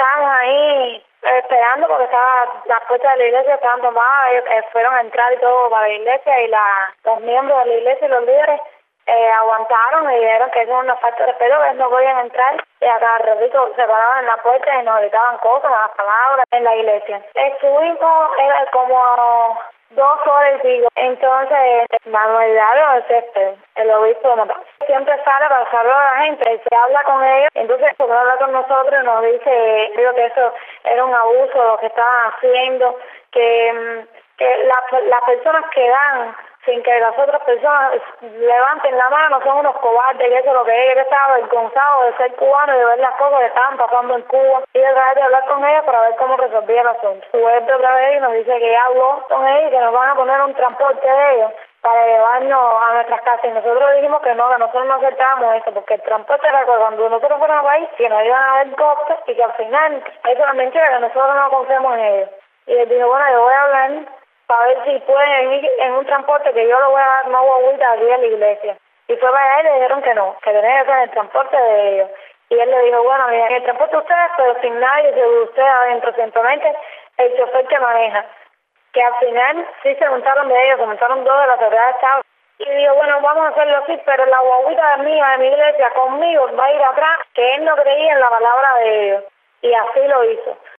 estábamos ahí esperando porque las puertas de la iglesia estaban tomadas. Ellos fueron a entrar y todo para la iglesia y los miembros de la iglesia y los líderes aguantaron y dijeron que eso es una falta de respeto, que ellos no podían entrar, y a cada ratito se paraban en la puerta y nos gritaban cosas, malas palabras en la iglesia. Estuvimos, era como 2 horas y pico. Entonces, Manuel Dario Césped, el obispo de Matanzas, siempre sale para saludar a la gente, se habla con ellos, entonces se habla con nosotros y nos dice que eso era un abuso lo que estaban haciendo, que las personas que dan sin que las otras personas levanten la mano son unos cobardes, que eso es lo que es. Él estaba avergonzado de ser cubano y de ver las cosas que estaban pasando en Cuba, y de tratar de hablar con ellos para ver cómo resolvía el asunto. Vuelve otra vez y nos dice que ya habló con ellos y que nos van a poner un transporte de ellos para llevarnos a nuestras casas, y nosotros dijimos que no, que nosotros no aceptábamos eso, porque el transporte era que cuando nosotros fuéramos al país que nos iban a ver cosas y que al final eso era mentira, que nosotros no confiamos en ellos. Y él dijo, bueno, yo voy a hablar para ver si pueden ir en un transporte, que yo le voy a dar una guaguita aquí a la iglesia. Y fue para allá y le dijeron que no, que tenía que ser en el transporte de ellos. Y él le dijo, bueno, mira, en el transporte de ustedes, pero sin nadie de ustedes adentro, simplemente el chofer que maneja. Que al final sí se montaron de ellos, se montaron 2 de la seguridad de Estado. Y dijo, bueno, vamos a hacerlo así, pero la guaguita mía de mi iglesia conmigo va a ir atrás, que él no creía en la palabra de ellos. Y así lo hizo.